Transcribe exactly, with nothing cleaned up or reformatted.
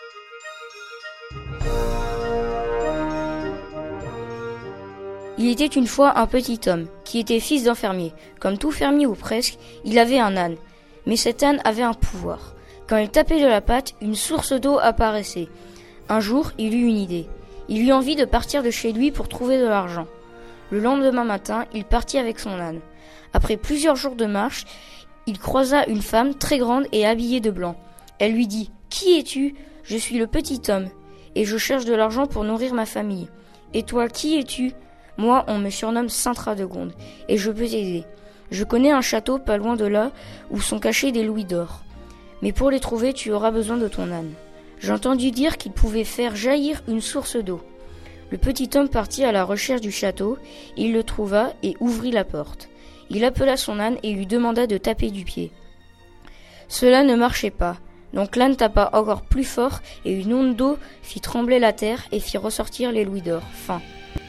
Il était une fois un petit homme, qui était fils d'un fermier. Comme tout fermier ou presque, il avait un âne. Mais cet âne avait un pouvoir. Quand il tapait de la patte, une source d'eau apparaissait. Un jour, il eut une idée. Il eut envie de partir de chez lui pour trouver de l'argent. Le lendemain matin, il partit avec son âne. Après plusieurs jours de marche, il croisa une femme très grande et habillée de blanc. Elle lui dit « Qui es-tu ? Je suis le petit homme, et je cherche de l'argent pour nourrir ma famille. Et toi, qui es-tu ? Moi, on me surnomme Saint-Radegonde, et je peux t'aider. Je connais un château pas loin de là, où sont cachés des louis d'or. Mais pour les trouver, tu auras besoin de ton âne. J'ai entendu dire qu'il pouvait faire jaillir une source d'eau. » Le petit homme partit à la recherche du château, il le trouva et ouvrit la porte. Il appela son âne et lui demanda de taper du pied. Cela ne marchait pas, donc l'âne tapa encore plus fort et une onde d'eau fit trembler la terre et fit ressortir les louis d'or. Fin.